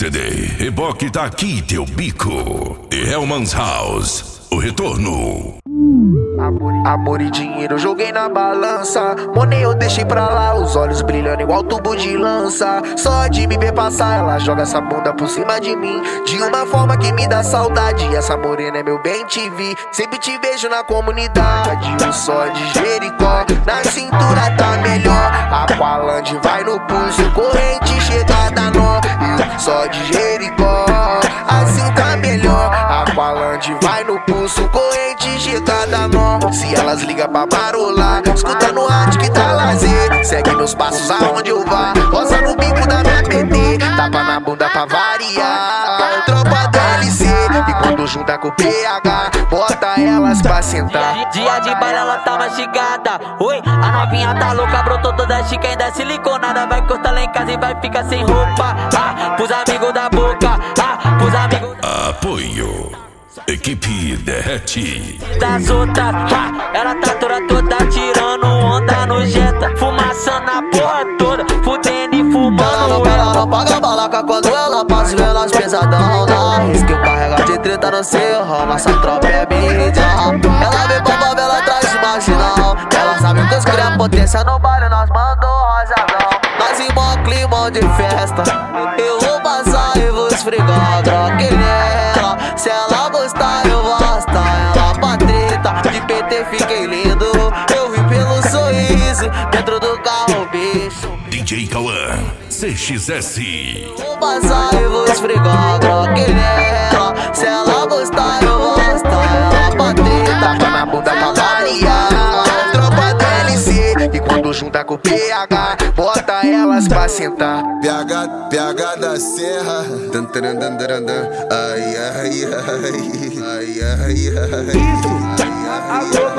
CD, reboque tá aqui teu bico. The Hellman's House, o retorno. Amor e dinheiro eu joguei na balança. Money eu deixei pra lá, os olhos brilhando igual tubo de lança. Só de me ver passar, ela joga essa bunda por cima de mim, de uma forma que me dá saudade. Essa morena é meu bem TV, sempre te vejo na comunidade. Um só de Jericó, na cintura tá melhor. Aqualande vai no pulso, corrente chega a dar nó. Eu só de Jericó, assim tá melhor. Aqualande vai no pulso, corrente chega a dar nó. Se elas ligam pra marolar, escuta no rádio que tá lazer. Segue meus passos aonde eu vá, roça no bico da minha PT, tapa na bunda pra variar. Tropa DLC, e quando junta com o PH, bota elas pra sentar. Dia de baile ela tá mastigada. Oi, a novinha tá louca, brotou toda chica, ainda é siliconada. Vai cortar lá em casa e vai ficar sem roupa. Pros amigos da boca, pros amigos da... Apoio Equipe Derrete. Das outras, ela tá toda tirando onda no Jetta, fumaçando a porra toda, fudendo e fumando. Ela não paga balaca quando ela passa elas pesadão. Dá risco eu carrega de treta no seu ramo, nossa tropa é mídia. Ela vem pra favela atrás de marginal, ela sabe que os cria potência no baile, nós mandou rajadão. Nós em mó clima de festa, eu vou passar e vou esfregar. Troquei nela, se ela gostar eu vou arrastar ela pra treta. De PT fiquei lindo, eu vi pelo sorriso dentro do carro, bicho. DJ Cauã CXS. Vou passar e vou esfregar. Troquei nela, se ela gostar eu vou arrastar ela pra treta. Tapa na bunda pra variar. Tropa DLC, e quando junta com o PH, bota elas pra sentar. PH da Serra. Ai, ai, ai. Ai, ai, ai. Isso, a louca